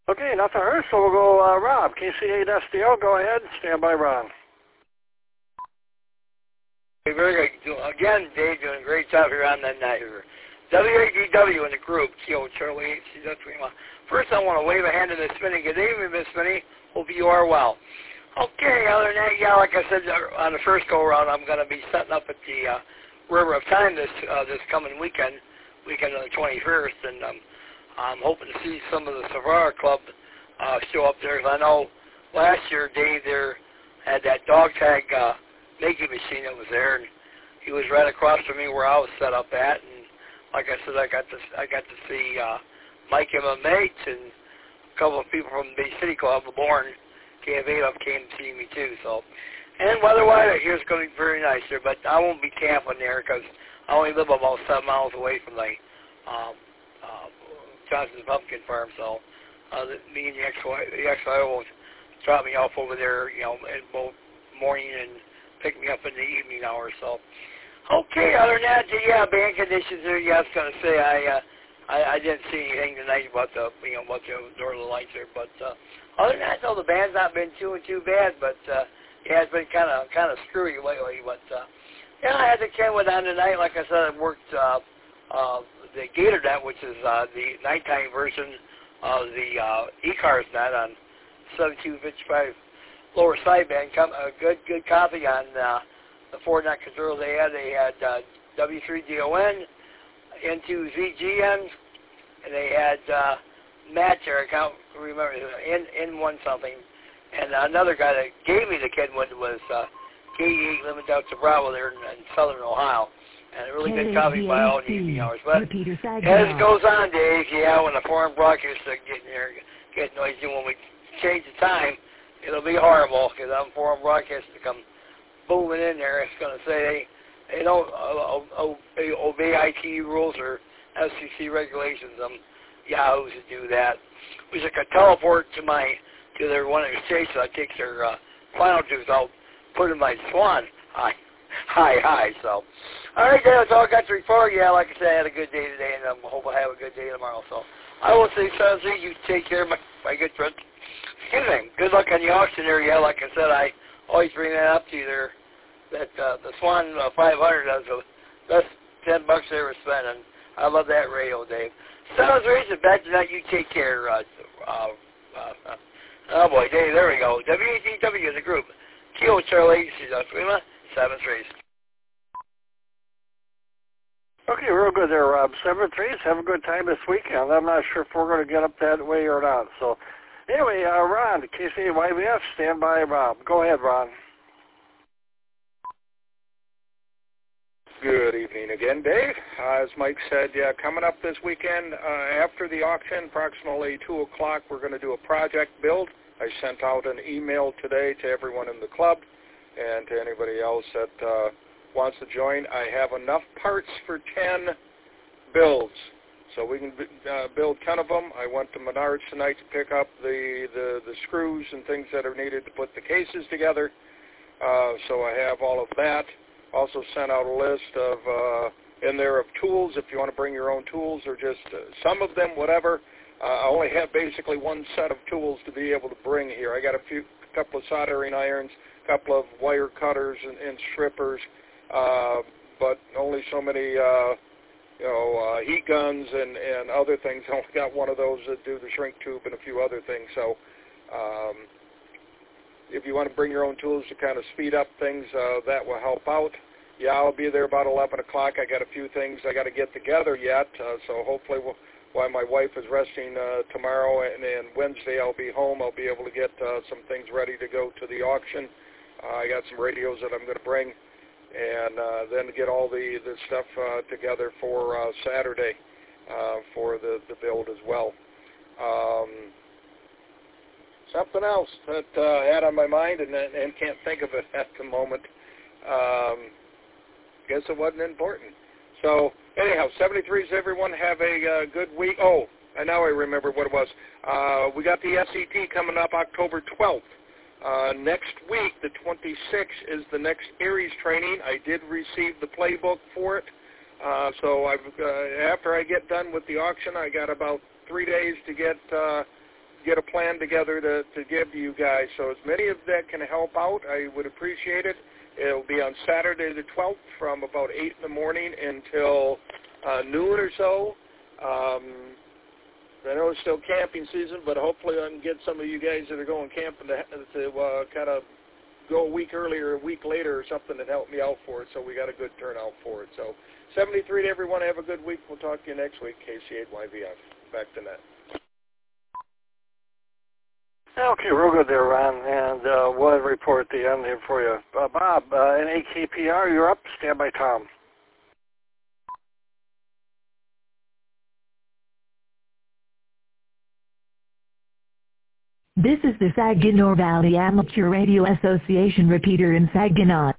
Okay, nothing heard, so we'll go Rob. KC8SDO, go ahead. Stand by, Ron. Hey, very good. Again, Dave, doing a great job here on that night. WAGW in the group, Kilo Charlie 8C. First, I want to wave a hand to Miss Spinney. Good evening, Miss Spinney. Hope you are well. Okay, other than that, yeah, like I said on the first go-around, I'm going to be setting up at the River of Time this coming weekend on the 21st, and I'm hoping to see some of the Savara Club show up there. I know last year, Dave there had that dog tag making machine that was there, and he was right across from me where I was set up at, and like I said, I got to see Mike and my mates and a couple of people from the Bay City Club, Born KF8 up came to see me too. So, and weather-wise, I hear it's going to be very nice there, but I won't be camping there because I only live about 7 miles away from the Johnson's Pumpkin Farm. So, me and the ex-wife will drop me off over there, in both morning and pick me up in the evening hours. So, okay. Other than that, yeah, band conditions there. Yeah, I was going to say I didn't see anything tonight about the about the Northern Lights there, but other than that, though, the band's not been too bad. But yeah, it's been kind of screwy lately. But yeah, I had the Ken with on tonight. Like I said, I worked the Gator Net, which is the nighttime version of the E-Cars Net on 7255 lower sideband. A good copy on the 4-net control they had. They had W3DON into ZGN, and they had Matt there, I can't remember, N1 something. And another guy that gave me the Kenwood was KE8 Limit Out to Bravo there in southern Ohio. And a really good copy by all the evening hours. But as it goes on, Dave, yeah, when the foreign broadcasts are getting noisy, when we change the time, it'll be horrible because I'm foreign broadcasts to come booming in there. It's going to say they don't obey ITU rules or FCC regulations. Yahoos to do that. Wish I could teleport to their one of their stations. I take their final dues. I'll put in my Swan. Hi. So, all right, that's all I got to report. Yeah, like I said, I had a good day today, and I hope I have a good day tomorrow. So, I will say, Suzy, you take care of my good friend. Excuse me. Good luck on the auction there. Yeah, like I said, I always bring that up to you there. That the Swan 500 is the best $10 they ever spent, and I love that radio, Dave. Sounds reason back tonight. You take care. Oh boy, Dave. There we go. WAGW the group. Kilo Charlie 8C. 7 3s. Okay, real good there, Rob. 7 3s. Have a good time this weekend. I'm not sure if we're going to get up that way or not. So, anyway, Ron, KC8YBF, stand by, Rob. Go ahead, Ron. Good evening again, Dave. As Mike said, yeah, coming up this weekend after the auction, approximately 2 o'clock, we're going to do a project build. I sent out an email today to everyone in the club and to anybody else that wants to join. I have enough parts for 10 builds, so we can build 10 of them. I went to Menards tonight to pick up the screws and things that are needed to put the cases together, so I have all of that. Also sent out a list of in there of tools if you want to bring your own tools or just some of them, whatever. I only have basically one set of tools to be able to bring here. I got a couple of soldering irons, a couple of wire cutters and strippers, but only so many heat guns and other things. I only got one of those that do the shrink tube and a few other things. So if you want to bring your own tools to kind of speed up things, that will help out. Yeah, I'll be there about 11 o'clock. I got a few things I got to get together yet, so hopefully while my wife is resting tomorrow and Wednesday I'll be home, I'll be able to get some things ready to go to the auction. I got some radios that I'm going to bring, and then get all the stuff together for Saturday for the build as well. Something else that I had on my mind and can't think of it at the moment. Guess it wasn't important. So anyhow, 73s, everyone have a good week. Oh, and now I remember what it was. We got the SET coming up October 12th. Next week, the 26th, is the next Aries training. I did receive the playbook for it. So after I get done with the auction, I got about 3 days to get get a plan together to give to you guys. So as many of that can help out, I would appreciate it. It'll be on Saturday the 12th from about 8 in the morning until noon or so. I know it's still camping season, but hopefully I can get some of you guys that are going camping to kind of go a week earlier, a week later or something that help me out for it, so we got a good turnout for it. So 73 to everyone. Have a good week. We'll talk to you next week. KC8YVF. Back to net. Okay, real good there, Ron, and we'll have a report at the end here for you. Bob, in AKPR, you're up. Stand by, Tom. This is the Saginaw Valley Amateur Radio Association repeater in Saginaw.